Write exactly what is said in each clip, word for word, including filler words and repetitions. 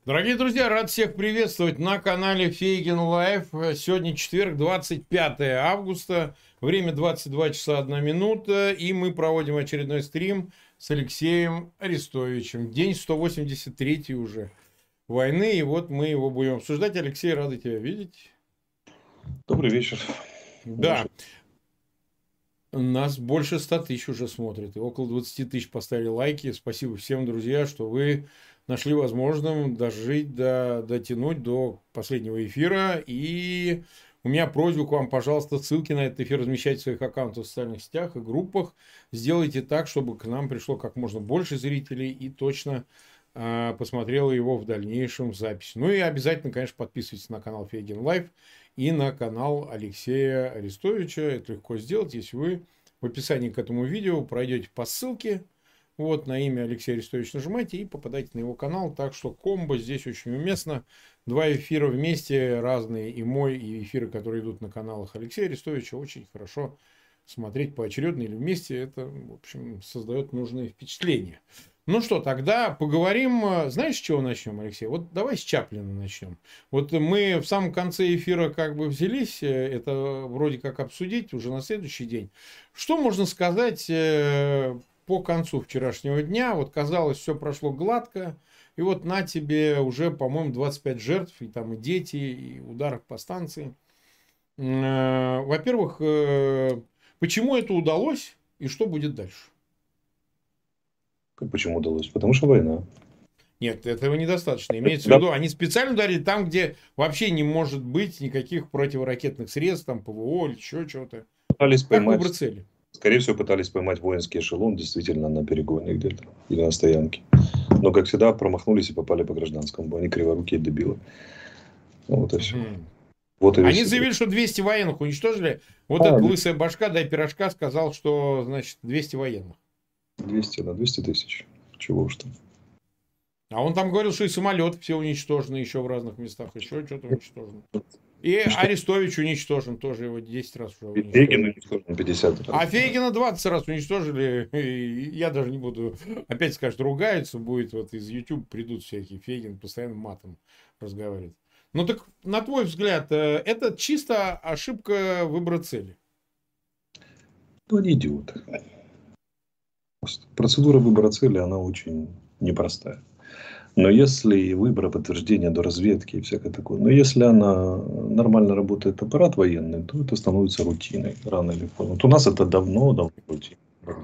Дорогие друзья, рад всех приветствовать на канале Фейгин Лайв. Сегодня четверг, двадцать пятое августа, время двадцать два часа одна минута, и мы проводим очередной стрим с Алексеем Арестовичем. День сто восемьдесят третий уже войны, и вот мы его будем обсуждать. Алексей, рады тебя видеть. Добрый вечер. Да. Нас больше ста тысяч уже смотрят, и около двадцати тысяч поставили лайки. Спасибо всем, друзья, что вы нашли возможным дожить, до, дотянуть до последнего эфира. И у меня просьба к вам, пожалуйста, ссылки на этот эфир размещайте в своих аккаунтах в социальных сетях и группах. Сделайте так, чтобы к нам пришло как можно больше зрителей и точно э, посмотрело его в дальнейшем в записи. Ну и обязательно, конечно, подписывайтесь на канал Фейгин Лайв и на канал Алексея Арестовича. Это легко сделать, если вы в описании к этому видео пройдете по ссылке. Вот, на имя Алексея Арестович нажимайте и попадаете на его канал. Так что комбо здесь очень уместно. Два эфира вместе, разные, и мой, и эфиры, которые идут на каналах Алексея Арестовича, очень хорошо смотреть поочередно или вместе. Это, в общем, создает нужные впечатления. Ну что, тогда поговорим. Знаешь, с чего начнем, Алексей? Вот давай с Чаплина начнем. Вот мы в самом конце эфира как бы взялись это вроде как обсудить уже на следующий день. Что можно сказать по концу вчерашнего дня? Вот казалось, все прошло гладко. И вот на тебе уже, по-моему, двадцать пять жертв. И там и дети, и ударов по станции. Во-первых, почему это удалось и что будет дальше? Почему удалось? Потому что война. Нет, этого недостаточно. Имеется в виду, они специально ударили там, где вообще не может быть никаких противоракетных средств, там ПВО или еще чего-то. Пытались как поймать, выбрать цели? Скорее всего, пытались поймать воинский эшелон действительно на перегоне где-то или на стоянке. Но, как всегда, промахнулись и попали по гражданскому. Они криворукие дебилы. Вот и все. Угу. Вот и Они весь заявили, что двести военных уничтожили. Вот а, эта лысая башка, дай пирожка, сказал, что, значит, двести военных. двести, да, двести тысяч. Чего уж там. А он там говорил, что и самолеты все уничтожены еще в разных местах. Еще что-то уничтожено. И что? Арестович уничтожен тоже, его десять раз уже уничтожили. Фейгин уничтожен пятьдесят раз. А Фейгина двадцать раз уничтожили. И я даже не буду... Опять скажут, ругаются, будет вот из YouTube придут всякие. Фейгин постоянно матом разговаривает. Ну так, на твой взгляд, это чисто ошибка выбора цели? Ну, они идиоты. Процедура выбора цели, она очень непростая. Но если выбора подтверждения до разведки и всякое такое, но если она нормально работает аппарат военный, то это становится рутиной рано или поздно. Вот у нас это давно, давно рутина.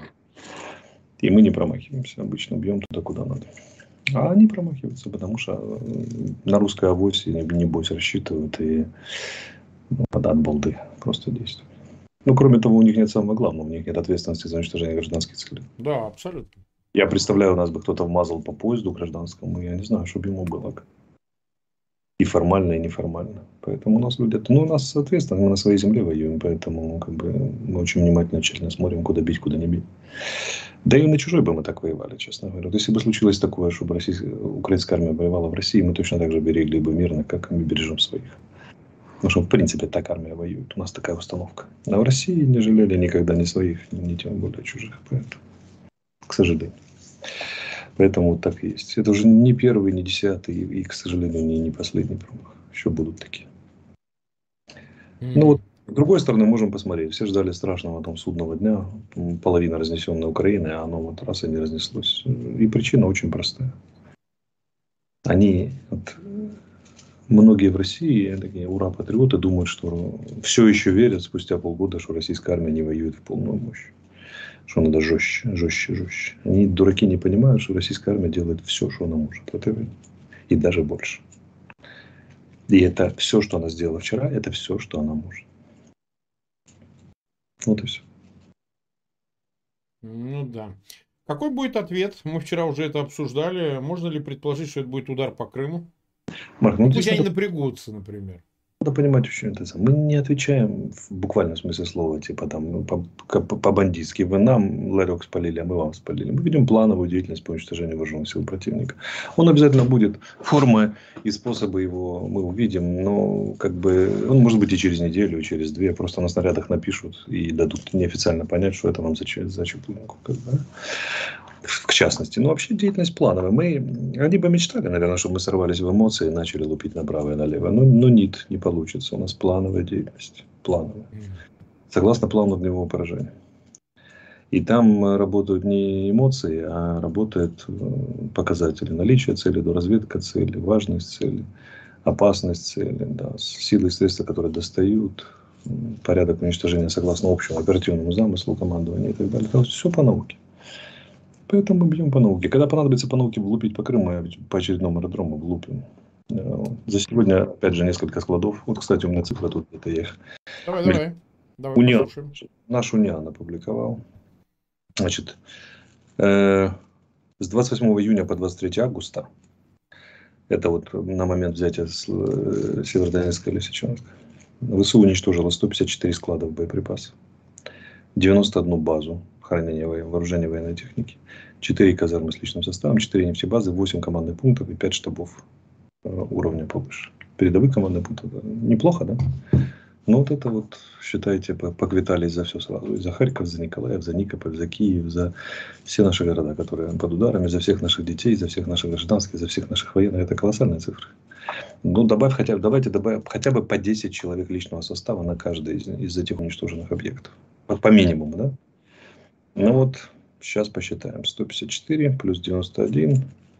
И мы не промахиваемся. Обычно бьем туда, куда надо. А они промахиваются, потому что на русской авось, небось, рассчитывают и ну, от балды просто действуют. Ну, кроме того, у них нет самого главного. У них нет ответственности за уничтожение гражданских целей. Да, абсолютно. Я представляю, у нас бы кто-то вмазал по поезду гражданскому, я не знаю, чтобы ему было. И формально, и неформально. Поэтому у нас люди... Ну, у нас, соответственно, мы на своей земле воюем, поэтому как бы, мы очень внимательно, тщательно смотрим, куда бить, куда не бить. Да и на чужой бы мы так воевали, честно говоря. Вот если бы случилось такое, чтобы российская, украинская армия воевала в России, мы точно так же берегли бы мирно, как мы бережем своих. Потому что, в принципе, так армия воюет. У нас такая установка. А в России не жалели никогда ни своих, ни тем более чужих. Поэтому, к сожалению. Поэтому вот так и есть. Это уже не первый, не десятый и, к сожалению, не, не последний промах. Еще будут такие. Mm-hmm. Ну вот, с другой стороны, можем посмотреть. Все ждали страшного там судного дня. Половина разнесенной Украины, а оно вот раз и не разнеслось. И причина очень простая. Они... Вот, многие в России, такие ура-патриоты, думают, что все еще верят спустя полгода, что российская армия не воюет в полную мощь. Что надо жестче, жестче, жестче. Они, дураки, не понимают, что российская армия делает все, что она может в этой войне. И даже больше. И это все, что она сделала вчера, это все, что она может. Вот и все. Ну да. Какой будет ответ? Мы вчера уже это обсуждали. Можно ли предположить, что это будет удар по Крыму? Марк, ну, ну, пусть они надо... напрягутся, например. надо понимать очень это. Мы не отвечаем в буквальном смысле слова, типа там по- по- по-бандитски. Вы нам ларек спалили, а мы вам спалили. Мы ведем плановую деятельность по уничтожению вооруженных сил противника. Он обязательно будет, формы и способы его мы увидим, но как бы он может быть и через неделю, и через две. Просто на снарядах напишут и дадут неофициально понять, что это вам за, че- за чеплынку. Как бы. В частности. Но вообще деятельность плановая. Мы, они бы мечтали, наверное, чтобы мы сорвались в эмоции и начали лупить направо и налево. Но, но нет, не получится. У нас плановая деятельность. Плановая. Согласно плану огневого поражения. И там работают не эмоции, а работают показатели. Наличие цели, доразведка цели, важность цели, опасность цели, да, силы и средства, которые достают, порядок уничтожения согласно общему оперативному замыслу командования и так далее. Это все по науке. Поэтому мы бьем по науке. Когда понадобится по науке влупить по Крыму, мы по очередному аэродрому влупим. За сегодня, опять же, несколько складов. Вот, кстати, у меня цифра тут где-то их. Давай, давай. Давай Униан, послушаем. наш Униан опубликовал. Значит, э, с двадцать восьмого июня по двадцать третьего августа, это вот на момент взятия с, э, Северодонецка и Лисичанска, ВСУ уничтожило сто пятьдесят четыре склада боеприпасов, девяносто одну базу хранения вооружения военной техники, четыре казармы с личным составом, четыре нефтебазы, восемь командных пунктов и пять штабов уровня повыше. Передовые командные пункты. Неплохо, да? Ну, вот это вот, считайте, поквитались за все сразу. И за Харьков, за Николаев, за Никополь, за Киев, за все наши города, которые под ударами, за всех наших детей, за всех наших гражданских, за всех наших военных. Это колоссальные цифры. Ну, добавь хотя, давайте добавим хотя бы по десять человек личного состава на каждый из, из этих уничтоженных объектов. По, по минимуму, да? Ну, вот сейчас посчитаем. сто пятьдесят четыре плюс девяносто один.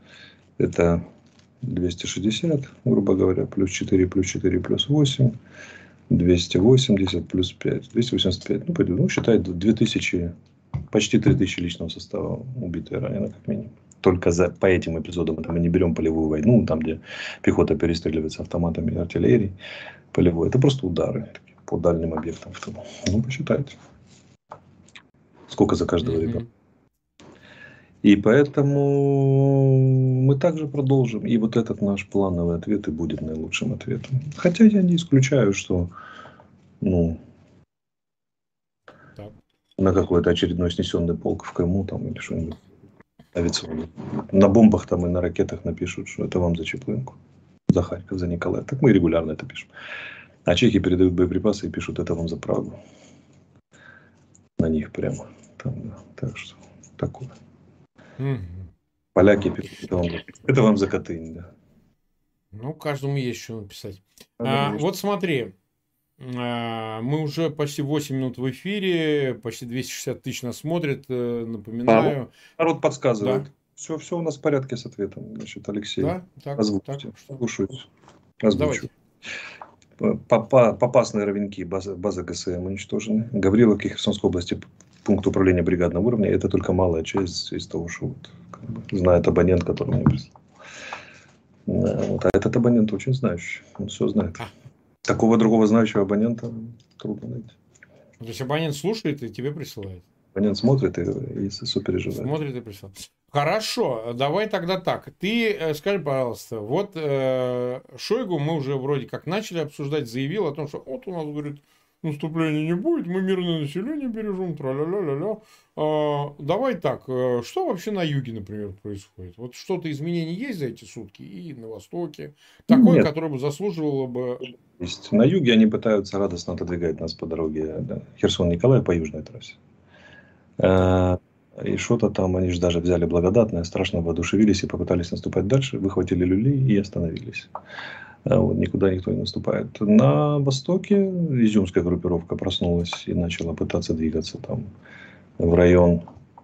Это двести шестьдесят, грубо говоря, плюс четыре, плюс четыре, плюс восемь. двести восемьдесят плюс пять. двести восемьдесят пять. Ну, пойдем. Ну, считай, две тысячи, почти три тысячи личного состава убито и ранено, как минимум. Только за, по этим эпизодам это мы не берем полевую войну, там, где пехота перестреливается автоматами и артиллерией полевой. Это просто удары по дальним объектам. Ну, посчитайте. Сколько за каждого Мгм. ребенка. И поэтому мы также продолжим. И вот этот наш плановый ответ и будет наилучшим ответом. Хотя я не исключаю, что ну, Так. на какой-то очередной снесенный полк в Крыму там, или что-нибудь авиационный. На бомбах там и на ракетах напишут, что это вам за Чеплынку, за Харьков, за Николаев. Так мы регулярно это пишем. А чехи передают боеприпасы и пишут, это вам за правду. На них прямо. Там, да. Так что такое. Мгм. Поляки пишут, это вам, это вам за Катынь, да. Ну, каждому есть что написать. Каждому А, есть. вот смотри, а, мы уже почти восемь минут в эфире, почти двести шестьдесят тысяч нас смотрят, э, А, напоминаю. народ подсказывает. Да, Все, все у нас в порядке с ответом. Значит, Алексей, да, так, так озвучьте. что Слушаюсь. Озвучу. давайте. Попасные ровеньки, база, база ГСМ уничтожены. Гавриловка, Херсонской области, пункт управления бригадного уровня. Это только малая часть из того, что вот, как бы, знает абонент, который мне прислал. Да, вот, а этот абонент очень знающий. Он все знает. А, Такого другого знающего абонента трудно найти. то есть абонент слушает и тебе присылает. Абонент смотрит и, и сопереживает. Смотрит и присылает. Хорошо, давай тогда так. Ты э, скажи, пожалуйста, вот э, Шойгу мы уже вроде как начали обсуждать, заявил о том, что вот у нас, говорит, наступления не будет, мы мирное население бережем, тра-ля-ля-ля-ля. А, давай так, э, что вообще на юге, например, происходит? Вот что-то изменения есть за эти сутки и на востоке? Такое, Нет, которое бы заслуживало бы... есть. На юге они пытаются радостно отодвигать нас по дороге, да, Херсон-Николаев по южной трассе. Так. Э, И что-то там, они же даже взяли благодатное, страшно воодушевились и попытались наступать дальше, выхватили люлей и остановились. А вот, никуда никто не наступает. На востоке изюмская группировка проснулась и начала пытаться двигаться там в район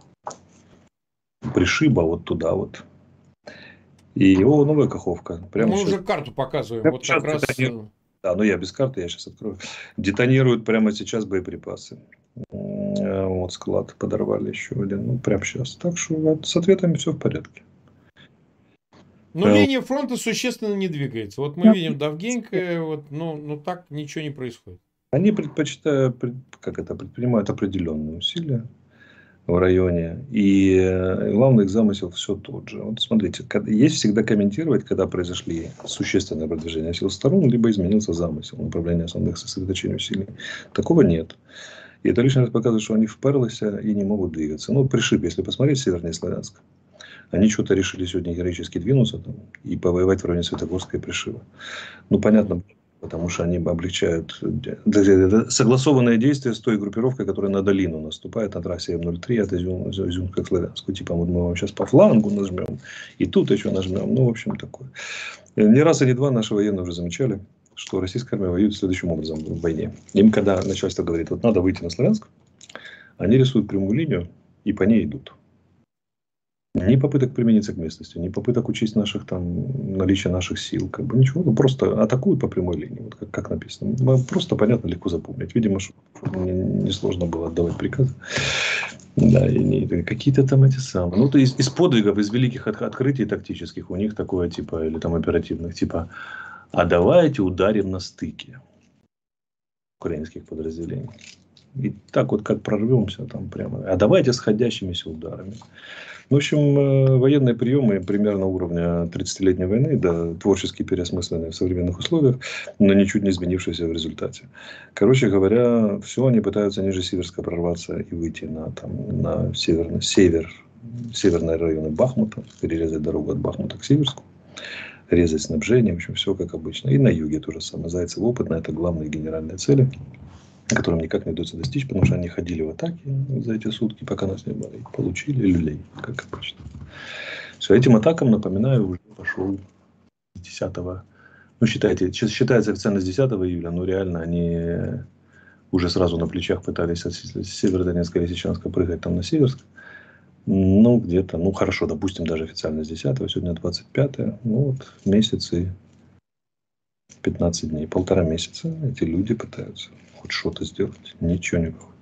Пришиба, вот туда вот. И, о, Новая Каховка. Прямо Мы сейчас. уже карту показываем. Прямо Вот сейчас как раз... детонируют. Да, но я без карты, я сейчас открою. Детонируют прямо сейчас боеприпасы. М, Вот склад подорвали еще один. Ну, прямо сейчас. Так что вот, с ответами все в порядке. Но Э, линия фронта существенно не двигается. Вот мы видим Давгенько, вот, ну, ну так ничего не происходит. Они предпочитают, пред- как это, предпринимают определенные усилия. в районе. И главный их замысел все тот же. Вот смотрите, есть всегда комментировать, когда произошли существенные продвижения сил сторон, либо изменился замысел направления основных сосредоточений усилий. Такого нет. И это лишний раз показывает, что они вперлись и не могут двигаться. Ну, пришиб, если посмотреть севернее Славянск. Они что-то решили сегодня героически двинуться там, и повоевать в районе Светогорска и Пришива. Ну, понятно, потому что они облегчают согласованные действия с той группировкой, которая на долину наступает на трассе М ноль три от Изюмска к Славянску. Типа, вот мы вам сейчас по флангу нажмем, и тут еще нажмем. Ну, в общем, такое. Не раз и не два наши военные уже замечали, что российская армия воюет следующим образом в войне. Им, когда начальство говорит, вот надо выйти на Славянск, они рисуют прямую линию и по ней идут. Ни попыток примениться к местности, ни попыток учесть наших, там, наличие наших сил. Как бы ничего. Ну, просто атакуют по прямой линии. Вот как, как написано. Просто понятно, легко запомнить. Видимо, что несложно было отдавать приказы. Да, и не, какие-то там эти самые. Ну, то есть из подвигов, из великих от, открытий тактических у них такое, типа, или там оперативных, типа, а давайте ударим на стыке украинских подразделений. И так вот как прорвемся там прямо. А давайте сходящимися ударами. В общем, военные приемы примерно уровня тридцатилетней войны, да, творчески переосмысленные в современных условиях, но ничуть не изменившиеся в результате. Короче говоря, все они пытаются ниже Сиверска прорваться и выйти на, там, на северный, север, северные районы Бахмута, перерезать дорогу от Бахмута к Сиверску, резать снабжение, в общем, все как обычно. И на юге то же самое. Зайцев опытно, это главные генеральные цели, которым никак не удается достичь, потому что они ходили в атаке за эти сутки, пока нас не было, и получили люлей, как обычно. Все, этим атакам, напоминаю, уже пошел с десятого, ну, считайте, считается официально с десятого июля, но реально они уже сразу на плечах пытались от Северодонецка и Лисичанска прыгать там на Северск. Ну, где-то, ну, хорошо, допустим, даже официально с десятого, сегодня двадцать пятое, ну, вот, месяц и пятнадцать дней, полтора месяца эти люди пытаются хоть что-то сделать. Ничего не выходит.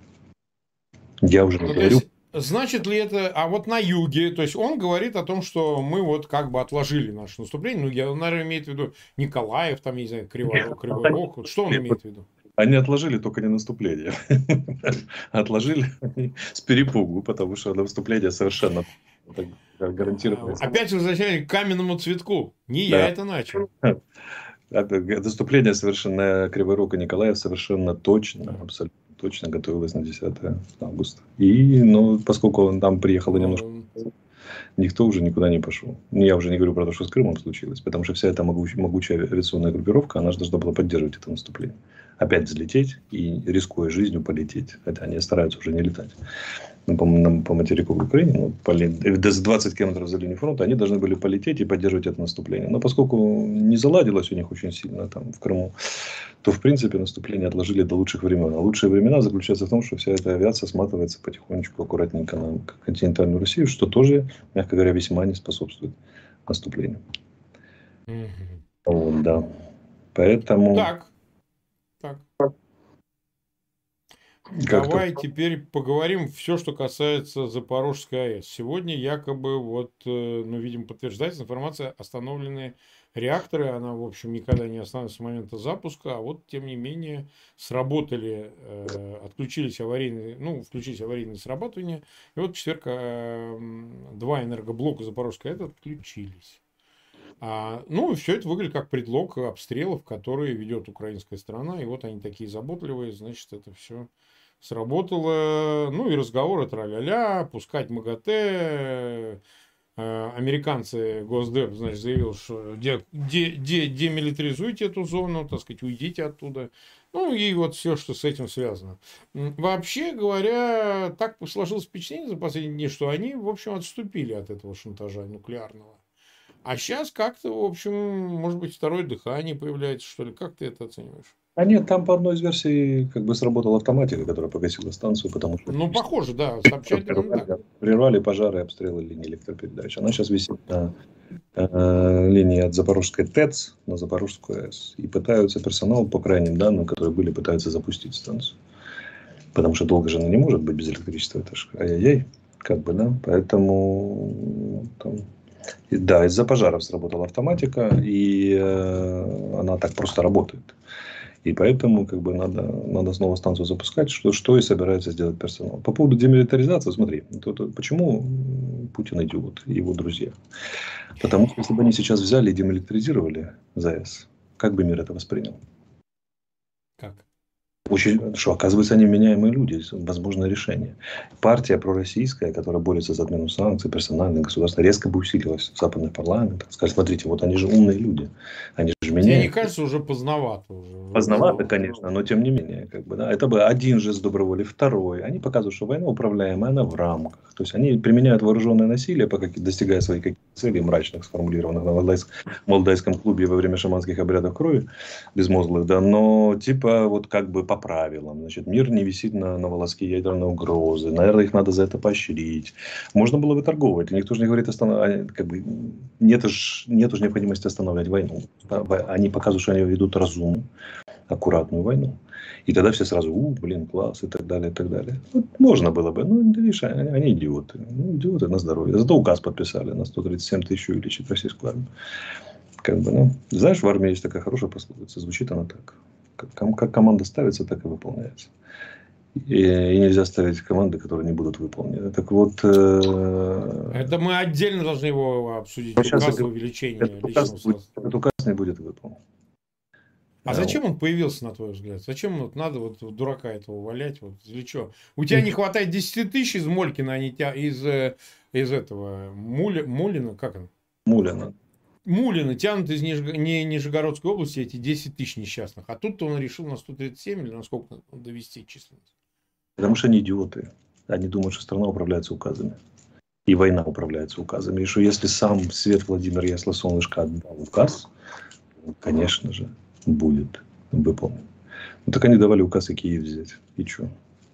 Я уже не ну, говорю. Есть, значит ли это... А вот на юге, то есть он говорит о том, что мы вот как бы отложили наше наступление. Ну, я, наверное, имеет в виду Николаев, там, я не знаю, Кривой Рог. Кривой Рог. Вот что он имеет в виду? Они отложили только не наступление. Отложили с перепугу, потому что наступление совершенно гарантированно. Опять возвращаясь к каменному цветку. Не я это начал. Наступление совершенно Кривой Рог и Николаев совершенно точно, абсолютно точно готовилось на десятое августа. И, ну, поскольку он там приехал и немножко, никто уже никуда не пошел. Я уже не говорю про то, что с Крымом случилось, потому что вся эта могучая, могучая авиационная группировка, она же должна была поддерживать это наступление. Опять взлететь и, рискуя жизнью, полететь. Хотя они стараются уже не летать. Ну, по, по материку в Украине, ну, полет, за двадцать километров за линию фронта, они должны были полететь и поддерживать это наступление. Но поскольку не заладилось у них очень сильно там в Крыму, то, в принципе, наступление отложили до лучших времен. А лучшие времена заключаются в том, что вся эта авиация сматывается потихонечку, аккуратненько на континентальную Россию, что тоже, мягко говоря, весьма не способствует наступлению. Mm-hmm. Вот, да. Поэтому... Так. Так. Давай теперь поговорим все, что касается Запорожской АЭС. Сегодня якобы, вот, ну, видимо, подтверждается информация, остановленные реакторы. Она, в общем, никогда не остановилась с момента запуска, а вот, тем не менее, сработали, э, отключились аварийные, ну, включились аварийные срабатывания. И вот в четверг э, два энергоблока Запорожской АЭС отключились. А, ну, и все это выглядит как предлог обстрелов, которые ведет украинская сторона. И вот они такие заботливые, значит, это все сработало. Ну, и разговоры тра-ля-ля, пускать МАГАТЭ. Американцы, Госдеп, значит, заявил, что де, де, де, демилитаризуйте эту зону, так сказать, уйдите оттуда. Ну, и вот все, что с этим связано. Вообще говоря, так сложилось впечатление за последние дни, что они, в общем, отступили от этого шантажа нуклеарного. А сейчас как-то, в общем, может быть, второе дыхание появляется, что ли? Как ты это оцениваешь? А нет, там по одной из версий как бы сработала автоматика, которая погасила станцию, потому что... Ну, похоже, да. Сообщать прервали, да. Прервали пожары и обстрелы линии электропередач. Она сейчас висит на э, линии от Запорожской ТЭЦ на Запорожскую АЭС. И пытаются персонал, по крайним данным, которые были, пытаются запустить станцию. Потому что долго же она не может быть без электричества. Это ж ай-яй-яй, как бы, да. Поэтому... Там, да, из-за пожаров сработала автоматика, и э, она так просто работает. И поэтому как бы надо, надо снова станцию запускать, что, что и собирается сделать персонал. По поводу демилитаризации, смотри, то, то, почему Путин идиот и его друзья? Потому что если бы они сейчас взяли и демилитаризировали ЗАЭС, как бы мир это воспринял? Как? Очень, что, оказывается, они меняемые люди, возможно решение. Партия пророссийская, которая борется за отмену санкций, персональное государство, резко бы усилилась в западных парламентах. Сказали, смотрите, вот они же умные люди, они же Тебе не меняют. кажется, уже поздновато? Уже, Поздновато, уже... конечно, но тем не менее, как бы, да, это бы один жест доброй воли, второй. Они показывают, что война управляемая, она в рамках. То есть они применяют вооруженное насилие, пока достигая своих каких-то целей мрачных, сформулированных на Валдайск, Молдайском клубе во время шаманских обрядов крови, безмозглых, да, но типа вот как бы по правилам. Значит, мир не висит на, на волоске ядерной угрозы. Наверное, их надо за это поощрить. Можно было выторговывать. И никто же не говорит, останов... как бы, нет же нет уж необходимости останавливать войну. Они показывают, что они ведут разумно, аккуратную войну. И тогда все сразу, у, блин, класс, и так далее, и так далее. Вот можно было бы, но видишь, они, они идиоты. Ну, идиоты на здоровье. Зато указ подписали на сто тридцать семь тысяч увеличить российскую армию. Как бы, ну, знаешь, в армии есть такая хорошая пословица, звучит она так. Как, как команда ставится, так и выполняется. И, и нельзя ставить команды, которые не будут выполнены. Так вот... Э... Это мы отдельно должны его обсудить. Указ о увеличении этот личного указ, будет, этот указ не будет выполнен. А зачем он появился, на твой взгляд? Зачем вот надо вот дурака этого валять? Вот для чего? У тебя не хватает десяти тысяч из Молькина, а не тя... из, из этого Муля... Мулина, как он? Мулина. Мулина тянут из Ниж... не... Нижегородской области эти десять тысяч несчастных. А тут-то он решил на сто тридцать семь или на сколько довести численность? Потому что они идиоты. Они думают, что страна управляется указами. И война управляется указами. И что если сам Свет Владимир Ясло-Солнышко отдал указ, конечно же, будет выполнен. Ну так они давали указ и Киев взять. И что?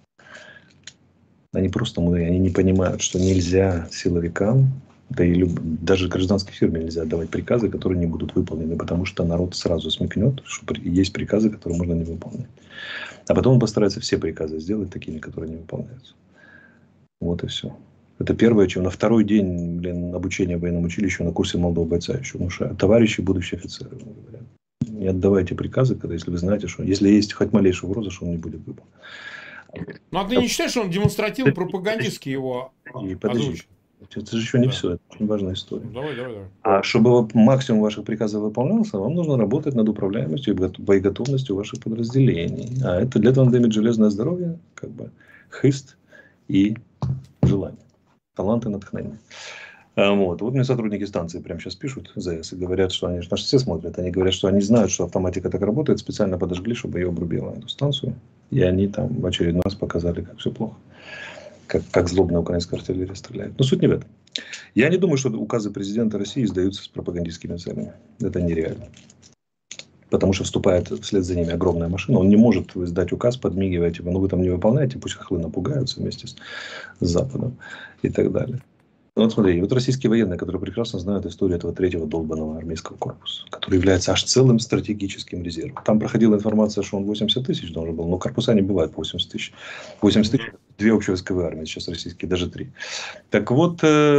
Они просто мы, они не понимают, что нельзя силовикам, да и люб... даже гражданской фирме нельзя отдавать приказы, которые не будут выполнены, потому что народ сразу смекнет, что есть приказы, которые можно не выполнять. А потом он постарается все приказы сделать такими, которые не выполняются. Вот и все. Это первое, чем на второй день, блин, обучения в военном училище на курсе молодого бойца еще. Потому что товарищи будущие офицеры говорят, не отдавайте приказы, когда, если вы знаете, что если есть хоть малейшая угроза, что он не будет выполнен. Ну, а ты не считаешь, что он демонстративно пропагандистски его озвучил? Это же еще не Да. все, это очень важная история. Давай, давай, давай. А чтобы максимум ваших приказов выполнялся, вам нужно работать над управляемостью и боеготовностью ваших подразделений. А это для этого надо иметь железное здоровье, как бы хист и желание. Талант и натхнение. А, вот. вот мне сотрудники станции прямо сейчас пишут, ЗАЭС, и говорят, что они, наши все смотрят, они говорят, что они знают, что автоматика так работает, специально подожгли, чтобы ее обрубило, эту станцию. И они там в очередной раз показали, как все плохо. Как, как злобная украинская артиллерия стреляет. Но суть не в этом. Я не думаю, что указы президента России издаются с пропагандистскими целями. Это нереально. Потому что вступает вслед за ними огромная машина. Он не может издать указ, подмигивая, типа, ну вы там не выполняете, пусть хохлы напугаются вместе с, с Западом и так далее. Ну, вот смотри, вот российские военные, которые прекрасно знают историю этого третьего долбанного армейского корпуса, который является аж целым стратегическим резервом. Там проходила информация, что он восемьдесят тысяч должен был, но корпуса не бывает по восемьдесят тысяч. восемьдесят тысяч – две общевойсковые армии, сейчас российские, даже три. Так вот,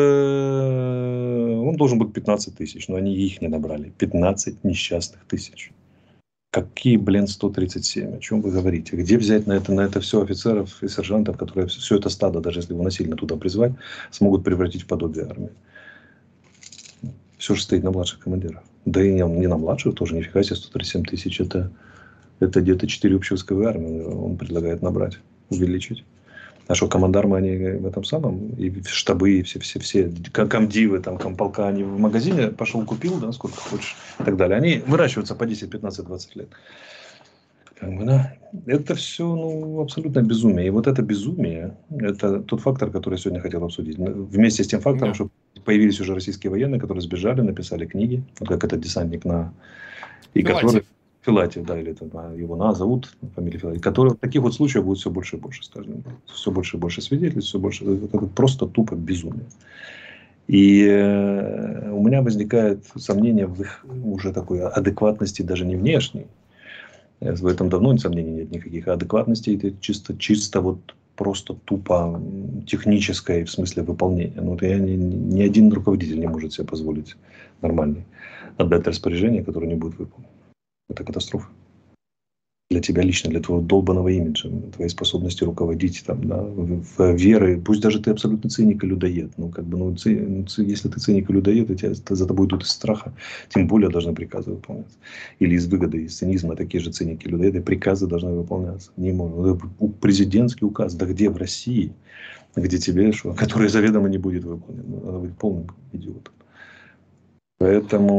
он должен быть пятнадцать тысяч, но они их не набрали. пятнадцать несчастных тысяч. Какие, блин, сто тридцать семь? О чем вы говорите? Где взять на это, на это все офицеров и сержантов, которые все это стадо, даже если его насильно туда призвать, смогут превратить в подобие армии? Все же стоит на младших командирах. Да и не, не на младших тоже, нифига себе, сто тридцать семь тысяч. Это, это где-то четыре общевойсковые армии он предлагает набрать, увеличить. А что, командармы, они в этом самом, и штабы, и все, все, все, комдивы, там, комполка, они в магазине пошел, купил, да, сколько хочешь, и так далее. Они выращиваются по десять, пятнадцать, двадцать лет. Как бы, да, это все, ну, абсолютно безумие. И вот это безумие, это тот фактор, который я сегодня хотел обсудить. Вместе с тем фактором, да. Что появились уже российские военные, которые сбежали, написали книги, вот как этот десантник на... И который... Филатьев, да, или там, его на зовут, фамилия Филатьев, которые таких вот случаев будет все больше и больше, скажем. Все больше и больше свидетельств, все больше. Это просто тупо безумие. И э, у меня возникает сомнение в их уже такой адекватности, даже не внешней. В этом давно сомнений нет никаких. А адекватности это чисто, чисто вот просто тупо техническое в смысле выполнения. Ну, вот я, ни, ни один руководитель не может себе позволить нормальный отдать распоряжение, которое не будет выполнено. Это катастрофа. для тебя лично, для твоего долбанного имиджа, твоей способности руководить, там, да, в, в веры, пусть даже ты абсолютно циник и людоед, ну, как бы, ну, ци, ну ци, если ты циник и людоед, и тебя, за тобой идут из страха, тем более должны приказы выполняться. Или из выгоды, из цинизма, такие же циники и людоеды, приказы должны выполняться. Не могут. Президентский указ, да где в России, где тебе, что, который заведомо не будет выполнен, надо быть полным идиотом. Поэтому...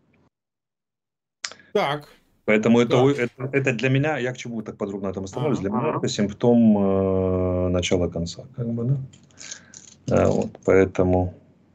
Так. Поэтому это, Да. это, это для меня, я к чему так подробно на этом остановлюсь, Ага. для меня это симптом э, начала конца, как бы, да. А, вот, поэтому,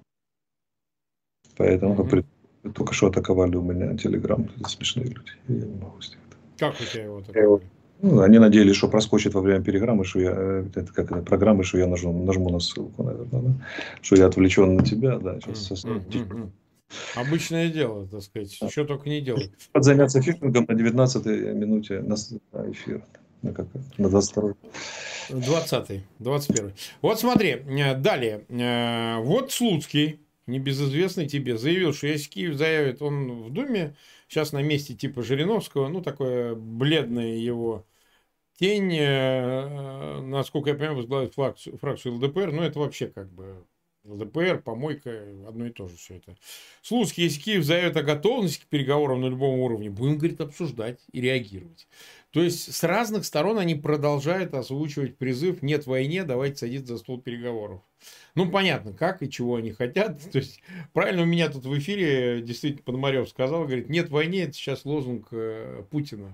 поэтому Угу. при, только что атаковали у меня Телеграм, это смешные люди, я не могу сделать. Как у тебя его атаковали? Ну, они надеялись, что проскочит во время переграммы, что я, это как это, программы, что я нажму, нажму на ссылку, наверное, да? Что я отвлечен на тебя, да, сейчас. Mm-hmm. Обычное дело, так сказать, что только не делают. Заняться фишингом на девятнадцатой минуте на эфир. На, как, на двадцать второй. двадцатый, двадцать первый. Вот смотри, далее. Вот Слуцкий, небезызвестный тебе, заявил, что если Киев заявит, он в Думе, сейчас на месте типа Жириновского, ну, такое бледное его тень, насколько я понимаю, возглавит фракцию, фракцию ЛДПР, но это вообще как бы... ЛДПР, помойка, одно и то же все это. Слуцкий, если Киев заявит о готовности к переговорам на любом уровне, будем, говорит, обсуждать и реагировать. То есть, с разных сторон они продолжают озвучивать призыв «нет войне, давайте садиться за стол переговоров». Ну, понятно, как и чего они хотят. То есть, правильно у меня тут в эфире действительно Пономарев сказал, говорит, «нет войне» – это сейчас лозунг Путина.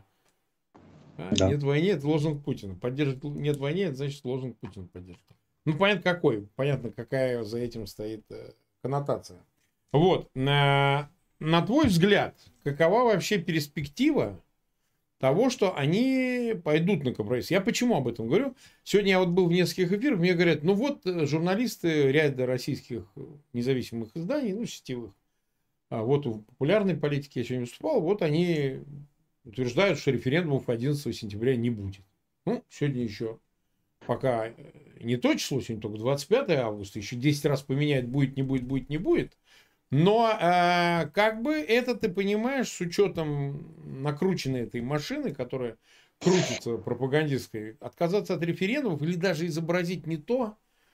А? Да. «Нет войне» – это лозунг Путина. Поддерживать «нет войне» – это значит лозунг Путина поддерживать. Ну, понятно, какой. Понятно, какая за этим стоит коннотация. Вот. На, на твой взгляд, какова вообще перспектива того, что они пойдут на компромисс? Я почему об этом говорю? Сегодня я вот был в нескольких эфирах, мне говорят, ну вот журналисты ряда российских независимых изданий, ну, сетевых, а вот в популярной политике я сегодня выступал, вот они утверждают, что референдумов одиннадцатого сентября не будет. Ну, сегодня еще... Пока не то число, сегодня только двадцать пятое августа, еще десять раз поменять будет, не будет, будет, не будет. Но э, как бы это ты понимаешь, с учетом накрученной этой машины, которая крутится пропагандистской, отказаться от референдумов или даже изобразить не то,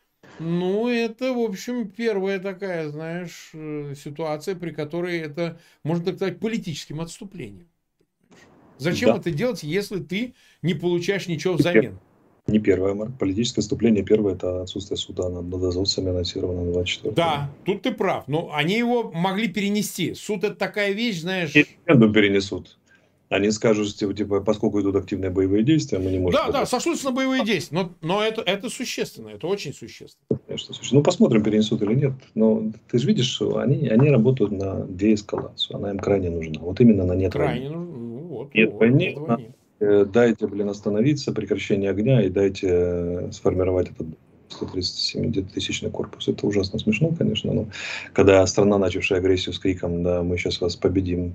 ну, это, в общем, первая такая, знаешь, ситуация, при которой это, можно так сказать, политическим отступлением. Зачем да. это делать, если ты не получаешь ничего взамен? Не первое. Политическое вступление первое – это отсутствие суда над азовцами, анонсировано на двадцать четвёртое. Да, тут ты прав. Но они его могли перенести. Суд – это такая вещь, знаешь... Референдум перенесут. Они скажут, типа, типа, поскольку идут активные боевые действия, мы не можем... Да, да, сошлются на боевые действия. Но, но это, это существенно, это очень существенно. Конечно, существенно. Ну, посмотрим, перенесут или нет. Но ты же видишь, что они, они работают на деэскалацию. Она им крайне нужна. Вот именно на нет крайне войны. Нужна. Ну, вот, нет вот, войны. нет войны. Дайте, блин, остановиться, прекращение огня и дайте сформировать этот сто тридцать семь тысячный корпус. Это ужасно смешно, конечно, но когда страна, начавшая агрессию с криком, да, мы сейчас вас победим,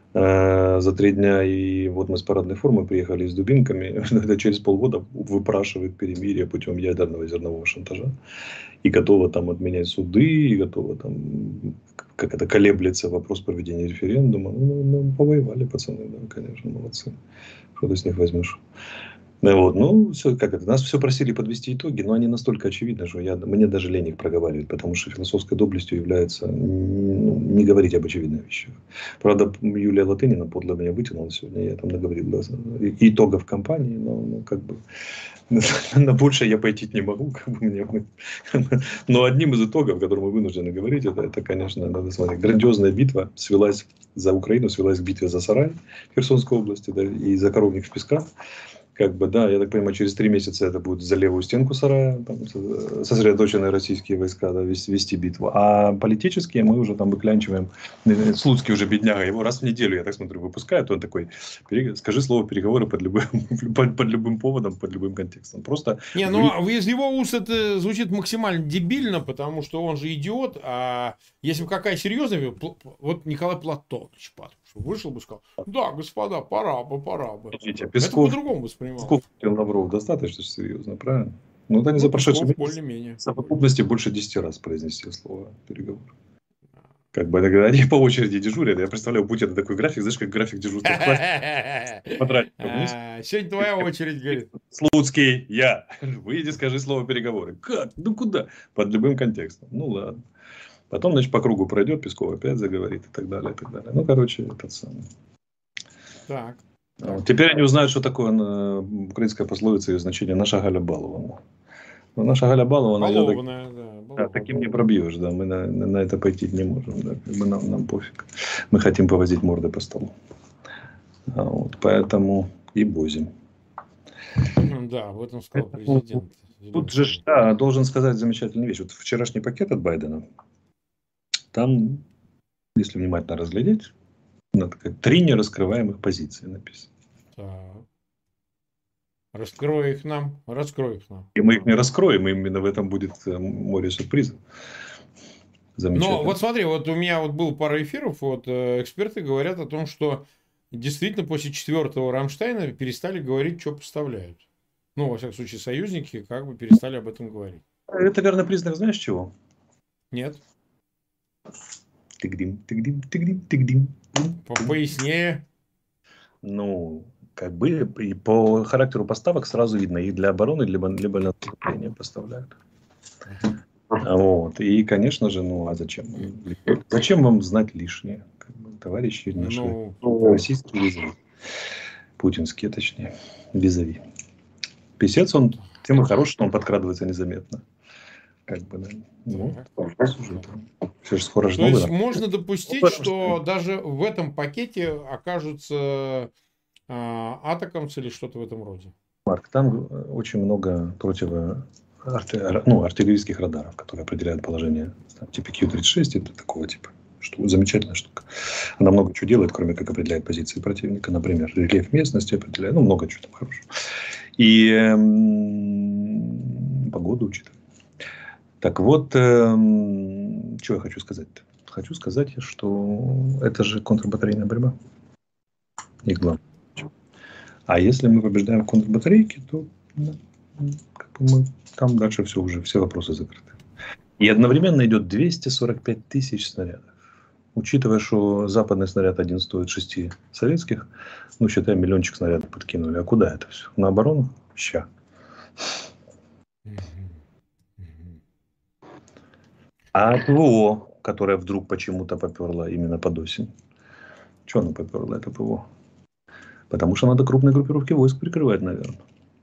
э, за три дня, и вот мы с парадной формы приехали с дубинками, это через полгода выпрашивает перемирие путем ядерного зернового шантажа, и готова там отменять суды, и готова там, как это, колеблется вопрос проведения референдума. Ну, ну повоевали пацаны, да, конечно, молодцы. Что ты с них возьмешь? Вот, ну, все, как это, нас все просили подвести итоги, но они настолько очевидны, что я, мне даже лень их проговаривать, потому что философской доблестью является ну, не говорить об очевидных вещах. Правда, Юлия Латынина подло меня вытянула сегодня, я там наговорил да, итогов кампании, но ну, как бы на больше я пойти не могу, как бы мне. Но одним из итогов, который мы вынуждены говорить, это, это, конечно, надо смотреть, грандиозная битва свелась за Украину, свелась к битве за Сарай в Херсонской области, да, и за Коровник в Песках. Как бы, да, я так понимаю, через три месяца это будет за левую стенку Сарая, там, сосредоточенные российские войска, да, вести, вести битву. А политические мы уже там выклянчиваем. Слуцкий уже бедняга, его раз в неделю, я так смотрю, выпускают. Он такой, скажи слово переговоры под любым, под, под любым поводом, под любым контекстом. Просто... Не, ну, вы... из его уст это звучит максимально дебильно, потому что он же идиот, а если бы какая серьезная, вот Николай Платонович вышел бы и сказал, да, господа, пора бы, пора бы. Видите, это Песков, по-другому воспринимал. Песков и Лавров достаточно серьезно, правильно? Ну, вот они ну, за прошедшие месяцы в совокупности больше десяти раз произнесли слово переговоры. Как бы они по очереди дежурят. Я представляю, у Путина такой график, знаешь, как график дежурства в классе. Сегодня твоя очередь, говорит. Слуцкий, я. Выйди, скажи слово переговоры. Как? Ну куда? Под любым контекстом. Ну ладно. Потом, значит, по кругу пройдет, Песков опять заговорит и так далее, и так далее. Ну, короче, этот самый. Так. Вот. Теперь они узнают, что такое украинская пословица и значение «наша Галя балована». Но наша Галя балована, балованная, так, да, да, таким не пробьешь, да, мы на, на это пойти не можем, да, как бы нам, нам пофиг. Мы хотим повозить морды по столу. А вот, поэтому и бозим. Да, об этом сказал президент. Тут же, да, должен сказать замечательную вещь. Вот вчерашний пакет от Байдена, там, если внимательно разглядеть, три нераскрываемых позиции написано. Так. Раскрой их нам, раскрой их нам. И мы их не раскроем, именно в этом будет море сюрпризов. Но вот смотри, вот у меня вот было пара эфиров, вот эксперты говорят о том, что действительно после четвертого Рамштайна перестали говорить, что поставляют. Ну, во всяком случае, союзники как бы перестали об этом говорить. Это верный признак, знаешь чего? Нет. Тыгдим, тыгдим, тыгдим, тыгдим. Пояснее. Ну, как бы и по характеру поставок сразу видно, и для обороны, либо, либо для наступления поставляют. Вот. И, конечно же, ну а зачем? Зачем вам знать лишнее? Как бы, товарищи наши, ну, российские визави. Путинские, точнее, визави. Писец он тем и хорош, что он подкрадывается незаметно. Как бы, да. Ну, все же скоро же То есть можно допустить, что даже в этом пакете окажутся а, атакамсы или что-то в этом роде. Марк, там очень много противо арти... ну, артиллерийских радаров, которые определяют положение. Там, типа Кью тридцать шесть, это такого типа. Что, замечательная штука. Она много чего делает, кроме как определяет позиции противника. Например, рельеф местности определяет. Ну, много чего там хорошего. И эм, погоду учитывает. Так вот, эм, что я хочу сказать-то? Хочу сказать, что это же контрбатарейная борьба. И главное. А если мы побеждаем в контрбатарейке, то ну, как бы мы, там дальше все уже, все вопросы закрыты. И одновременно идет двести сорок пять тысяч снарядов. Учитывая, что западный снаряд один стоит шести советских, ну, считай, миллиончик снарядов подкинули. А куда это все? На оборону? Ща. А ПВО, которая вдруг почему-то поперла именно под осень. Чего она поперла, это ПВО? Потому что надо крупные группировки войск прикрывать, наверное.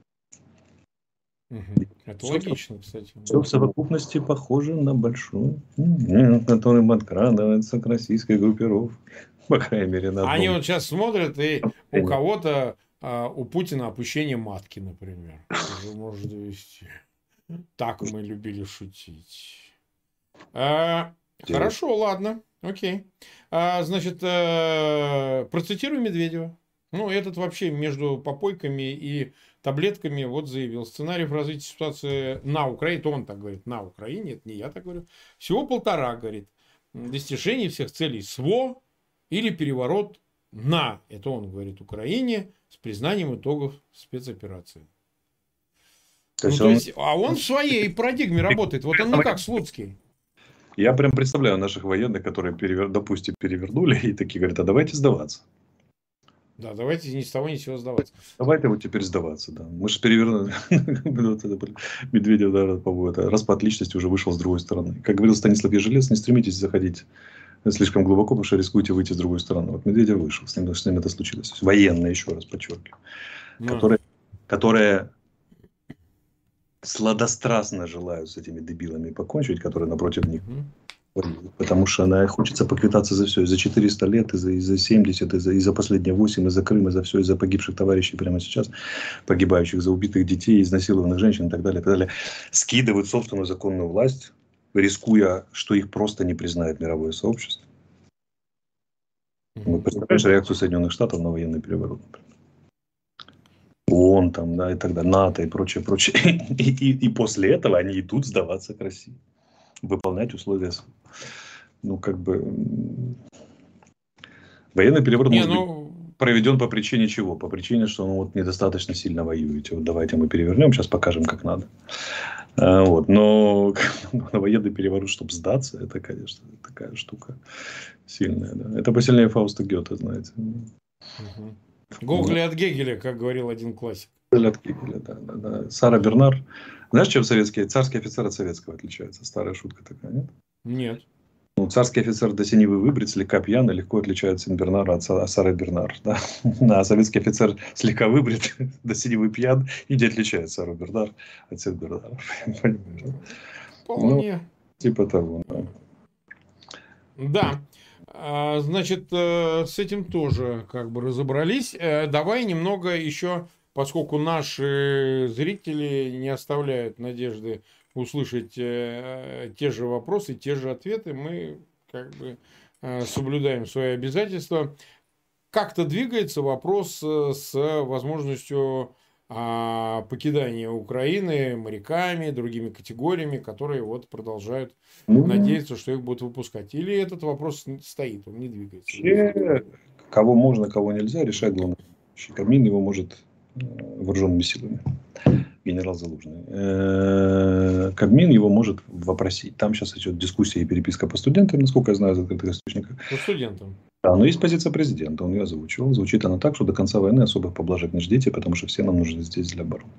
Это логично, кстати. Все в совокупности похоже на большую, который подкрадывается к российской группировке. По крайней мере, на одном. Они вот сейчас смотрят, и у кого-то, у Путина опущение матки, например. Уже может довести. Так мы любили шутить. А, хорошо, ладно, окей. А, значит, а, процитирую Медведева. Ну, этот вообще между попойками и таблетками вот заявил. Сценарий в развитии ситуации на Украине, то он так говорит, на Украине, это не я так говорю. Всего полтора, говорит, достижений всех целей СВО или переворот на, это он говорит, Украине с признанием итогов спецоперации. То ну, есть то он... есть, а он в своей парадигме работает. Вот он не как Слуцкий. Я прям представляю наших военных, которые, перевер... допустим, перевернули и такие говорят, а давайте сдаваться. Да, давайте ни с того ни с сего сдаваться. Давайте вот теперь сдаваться, да. Мы же перевернули. Медведев, да, по-моему, это распад личности уже вышел с другой стороны. Как говорил Станислав Ежелец, не стремитесь заходить слишком глубоко, потому что рискуете выйти с другой стороны. Вот Медведев вышел, с ним, с ним это случилось. Военные, еще раз подчеркиваю. Да. Которые, которые сладострастно желают с этими дебилами покончить, которые напротив них. Потому что она хочется поквитаться за все. И за четыреста лет, и за, и за семьдесят, и за, и за последние восемь, и за Крым, и за все, и за погибших товарищей прямо сейчас, погибающих, за убитых детей, изнасилованных женщин и так далее, и так далее. Скидывают собственную законную власть, рискуя, что их просто не признает мировое сообщество. Ну, представляешь реакцию Соединенных Штатов на военный переворот, например? ООН, там, да, и так далее, НАТО и прочее, прочее. И, и, и после этого они идут сдаваться к России. Выполнять условия. Ну, как бы... Военный переворот не, может ну, быть проведен по причине чего? По причине, что он вот недостаточно сильно воюете. Вот давайте мы перевернем, сейчас покажем, как надо. А, вот. Но на военный переворот, чтобы сдаться, это, конечно, такая штука сильная. Да? Это посильнее Фауста Гёте, знаете. Угу. Гоголь от Гегеля, как говорил один классик. Гоголь от Гегеля, да, да, да. Сара Бернар. Знаешь, чем советские, царский офицер от советского отличается? Старая шутка такая, нет? Нет. Ну, царский офицер до синевы выбрит, слегка пьян, и легко отличает Сен-Бернара от Сары Бернар. Да? А советский офицер слегка выбрит, до синевы пьян, и не отличает Сару Бернар от Сен-Бернара. Вполне. Ну, типа того, да. Да. А, значит, с этим тоже как бы разобрались. Давай немного еще, поскольку наши зрители не оставляют надежды услышать э, те же вопросы, те же ответы, мы как бы э, соблюдаем свои обязательства. Как-то двигается вопрос с возможностью э, покидания Украины моряками, другими категориями, которые вот продолжают ну, надеяться, что их будут выпускать. Или этот вопрос стоит, он не двигается? Вообще, кого можно, кого нельзя, решать главное. Кабмин его может вооруженными силами. Генерал Залужный. Кабмин его может вопросить. Там сейчас идет дискуссия и переписка по студентам, насколько я знаю, из открытых источников. По студентам. Да, но есть позиция президента, он ее озвучивал. Звучит она так, что до конца войны особых поблажек не ждите, потому что все нам нужны здесь для обороны.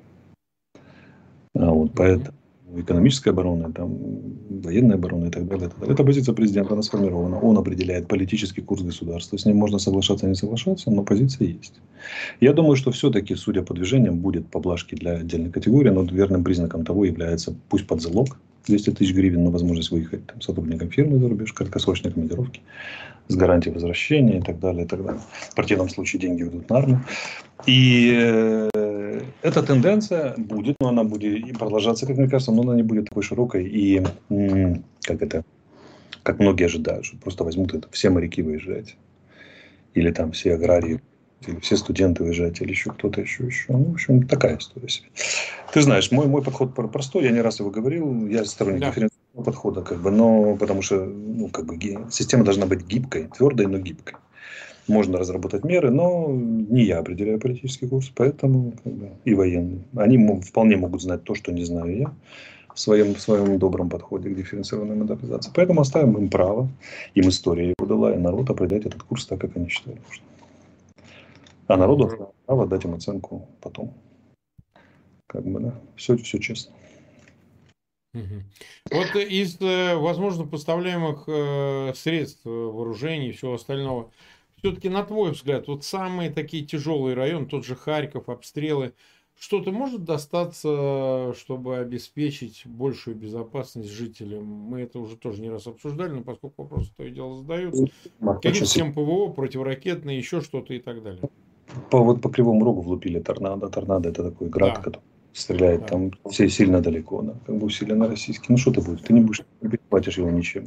А вот, mm-hmm. Поэтому экономическая оборона, там, военная оборона и так далее. И так далее. Эта позиция президента, она сформирована. Он определяет политический курс государства. С ним можно соглашаться, не соглашаться, но позиция есть. Я думаю, что все-таки, судя по движениям, будет поблажки для отдельной категории, но верным признаком того является, пусть под залог, двести тысяч гривен на возможность выехать там, сотрудникам фирмы за рубеж, краткосрочной командировки, с гарантией возвращения и так далее, и так далее. В противном случае деньги уйдут на армию. И э, эта тенденция будет, но она будет и продолжаться, как мне кажется, но она не будет такой широкой и, м- как это, как многие ожидают, что просто возьмут это, все моряки выезжать. Или там все аграрии, или все студенты выезжать, или еще кто-то еще, еще. Ну, в общем, такая история себе. Ты знаешь, мой, мой подход простой, я не раз его говорил, я сторонник да. дифференцированного подхода, как бы, но потому что ну, как бы, система должна быть гибкой, твердой, но гибкой. Можно разработать меры, но не я определяю политический курс, поэтому как бы, и военный. Они м- вполне могут знать то, что не знаю я, в своем, в своем добром подходе к дифференцированной модернизации. Поэтому оставим им право, им история его дала, и народ определять этот курс так, как они считают нужным. А народу mm-hmm. право дать им оценку потом. Как бы, да, все, все честно. Угу. Вот из, возможно, поставляемых средств вооружений и всего остального, все-таки, на твой взгляд, вот самые такие тяжелые районы, тот же Харьков, обстрелы, что-то может достаться, чтобы обеспечить большую безопасность жителям? Мы это уже тоже не раз обсуждали, но поскольку вопросы то и дело задаются. Какие системы ПВО, противоракетные, еще что-то и так далее. По, вот по Кривому Рогу влупили торнадо. Торнадо это такой град, да. который стреляет да. там все сильно далеко, да, как бы усиленно российский. Ну что ты будешь? Ты не будешь, не перехватишь его ничем.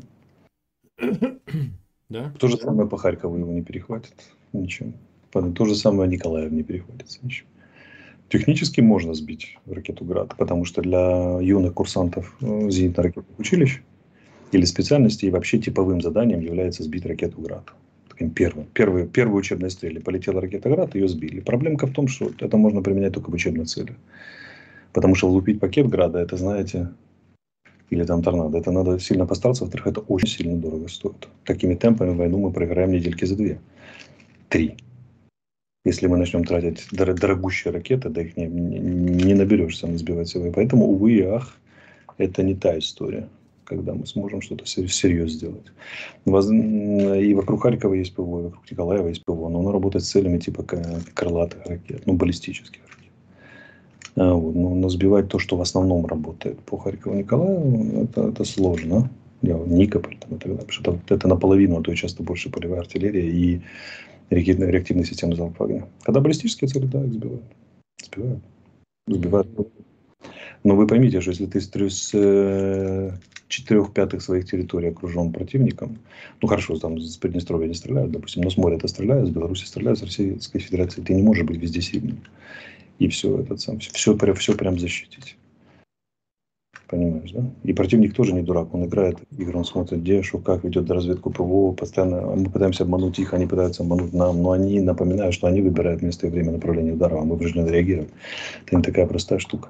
Да? То же самое по Харькову его не перехватит ничем. То же самое Николаев не перехватится ничем. Технически можно сбить ракету «Град», потому что для юных курсантов зенитно-ракетных училищ или специальностей вообще типовым заданием является сбить ракету «Град». Таким первым. Первый, первый учебной стреле полетела ракета «Град», ее сбили. Проблемка в том, что это можно применять только в учебной цели. Потому что влупить пакет «Града», это, знаете, или там торнадо, это надо сильно постараться, во-вторых, это очень сильно дорого стоит. Такими темпами войну мы проиграем недельки за две. Три. Если мы начнем тратить дор- дорогущие ракеты, да их не, не, не наберешься на сбивать его. Поэтому, увы и ах, это не та история, когда мы сможем что-то всерьез сделать. И вокруг Харькова есть ПВО, и вокруг Николаева есть ПВО, но оно работает с целями типа крылатых ракет, ну, баллистических ракет. А вот, но, но сбивать то, что в основном работает по Харькову и Николаеву, это, это сложно. Никополь там, и так далее. Потому что это наполовину, а то и часто больше полевая артиллерия и реактивные, реактивные системы залпового огня. Когда баллистические цели, да, их сбивают. Сбивают. Сбивают. Но вы поймите, что если ты с четырех пятых своих территорий окружен противником, ну хорошо, там с Приднестровья не стреляют, допустим, но с моря-то стреляют, с Беларуси стреляют, с Российской Федерации, ты не можешь быть везде сильным. И все, этот сам, все, все, все прям защитить. Понимаешь, да? И противник тоже не дурак. Он играет игры, он смотрит, где, что, как ведет разведку ПВО. Постоянно мы пытаемся обмануть их, они пытаются обмануть нам. Но они напоминают, что они выбирают место и время направления удара, а мы вынуждены реагировать. Это не такая простая штука.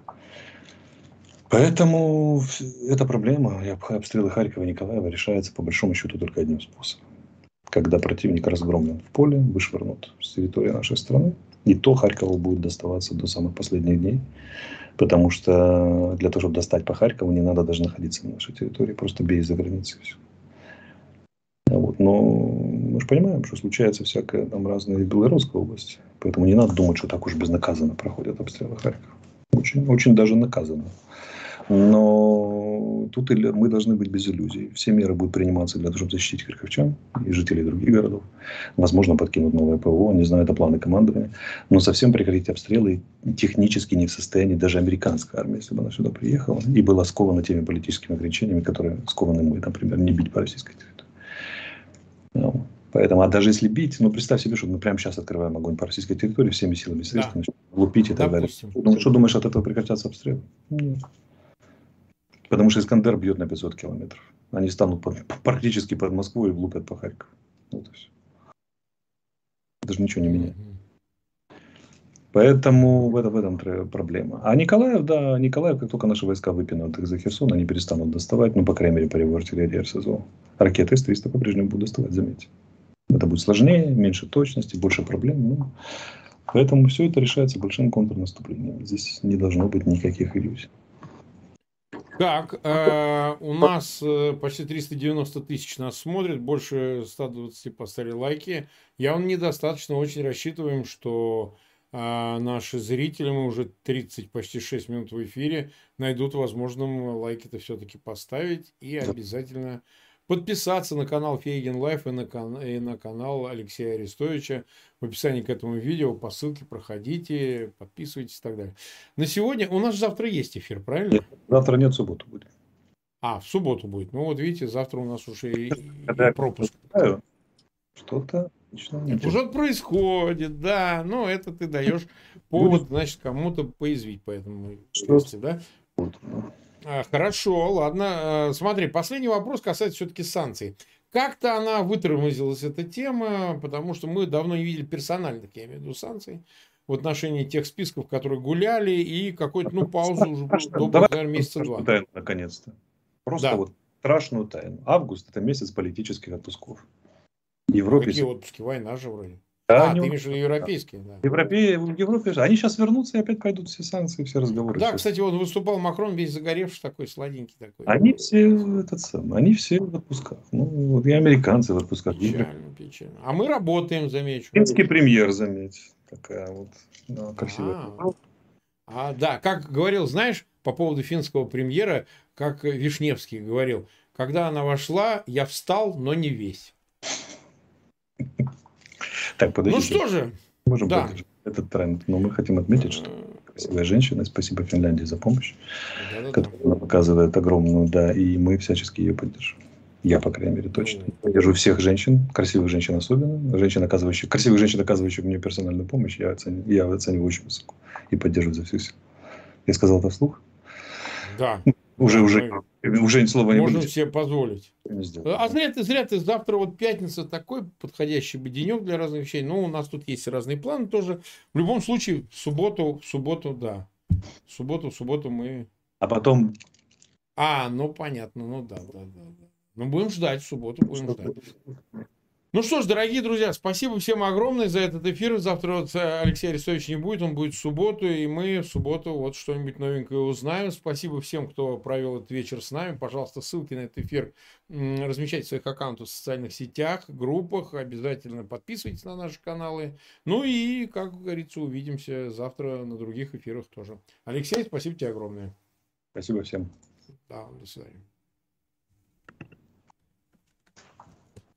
Поэтому эта проблема, и обстрелы Харькова и Николаева, решается по большому счету только одним способом. Когда противник разгромлен в поле, вышвырнут с территории нашей страны, и то Харькову будет доставаться до самых последних дней. Потому что для того, чтобы достать по Харькову, не надо даже находиться на нашей территории. Просто бей из-за границы. Все. Вот. Но мы же понимаем, что случается всякое там разное в Белорусской области. Поэтому не надо думать, что так уж безнаказанно проходят обстрелы Харькова. Очень, очень даже наказанно. Но тут мы должны быть без иллюзий. Все меры будут приниматься для того, чтобы защитить харьковчан и жителей других городов. Возможно, подкинут новое ПВО. Не знаю, это планы командования. Но совсем прекратить обстрелы технически не в состоянии даже американская армия, если бы она сюда приехала и была скована теми политическими ограничениями, которые скованы мы, например, не бить по российской территории. Ну, поэтому, а даже если бить, ну, представь себе, что мы прямо сейчас открываем огонь по российской территории всеми силами и средствами, да. Лупить и так Допустим. далее. Ну, что думаешь, от этого прекратятся обстрелы? Нет. Потому что Искандер бьет на пятьсот километров. Они станут под, практически под Москву и влупят по Харькову. Вот и все. Даже ничего не меняет. Поэтому в, это, в этом проблема. А Николаев, да, Николаев, как только наши войска выпинут их за Херсон, они перестанут доставать, ну, по крайней мере, по его артиллерии РСЗО. Ракеты С триста по-прежнему будут доставать, заметьте. Это будет сложнее, меньше точности, больше проблем. Ну, поэтому все это решается большим контрнаступлением. Здесь не должно быть никаких иллюзий. Так, э, у нас э, почти триста девяносто тысяч нас смотрит, больше ста двадцати поставили лайки. Явно недостаточно, очень рассчитываем, что э, наши зрители, мы уже тридцать, почти шесть минут в эфире, найдут возможным лайки-то все-таки поставить и обязательно подписаться на канал Фейгин Лайф и на, кан- и на канал Алексея Арестовича. В описании к этому видео по ссылке проходите, подписывайтесь и так далее. На сегодня у нас завтра есть эфир, правильно? Нет, завтра нет, в субботу будет. А, в субботу будет. Ну вот видите, завтра у нас уже и, Когда и пропуск. Что-то что-то происходит, да. Ну, это ты даешь повод, значит, кому-то поязвить по этому части, да? А, хорошо, ладно. Смотри, последний вопрос касается все-таки санкций. Как-то она вытормозилась, эта тема, потому что мы давно не видели персональных, я имею в виду, санкций в отношении тех списков, которые гуляли, и какой-то, ну, паузу уже добрых, наверное, месяца два. Тайну, наконец-то. Просто да. вот страшную тайну. Август – это месяц политических отпусков. В Европе... Какие отпуски? Война же вроде. Да, а, ты имеешь в виду европейские, да. Европе... В Европе же. Они сейчас вернутся, и опять пойдут все санкции, все разговоры. Да, все. Кстати, вот выступал Макрон, весь загоревший такой, сладенький такой. Они все, этот самый, они все в отпусках. Ну, вот и американцы в отпусках. Печально, печально. А мы работаем, замечу. Финский премьер, заметь. Такая вот ну, красивая. А, а, да, как говорил, знаешь, по поводу финского премьера, как Вишневский говорил, когда она вошла, я встал, но не весь. Так, подожди. Ну что же, можем да. поддержать этот тренд, но мы хотим отметить, что красивая женщина, спасибо Финляндии за помощь, да, да, которую она показывает огромную, да, и мы всячески ее поддержим. Я, по крайней мере, точно. Ну, поддержу всех женщин, красивых женщин особенно, женщин, оказывающих, красивых женщин, оказывающих мне персональную помощь, я оцениваю, я оцениваю очень высоко и поддерживаю за всю силу. Я сказал это вслух? Да. Уже, да, уже, мы... уже слова не Можем будет. себе позволить. А зря ты, зря ты, завтра вот пятница, такой подходящий бы денек для разных вещей. Ну, у нас тут есть разные планы тоже. В любом случае, в субботу, в субботу, да. В субботу, в субботу мы... А потом... А, ну, понятно, ну да, да, да. да. Ну, будем ждать, в субботу будем ждать. Ну что ж, дорогие друзья, спасибо всем огромное за этот эфир. Завтра вот Алексея Арестовича не будет, он будет в субботу, и мы в субботу вот что-нибудь новенькое узнаем. Спасибо всем, кто провел этот вечер с нами. Пожалуйста, ссылки на этот эфир размещайте в своих аккаунтах в социальных сетях, группах. Обязательно подписывайтесь на наши каналы. Ну и, как говорится, увидимся завтра на других эфирах тоже. Алексей, спасибо тебе огромное. Спасибо всем. Да, до свидания.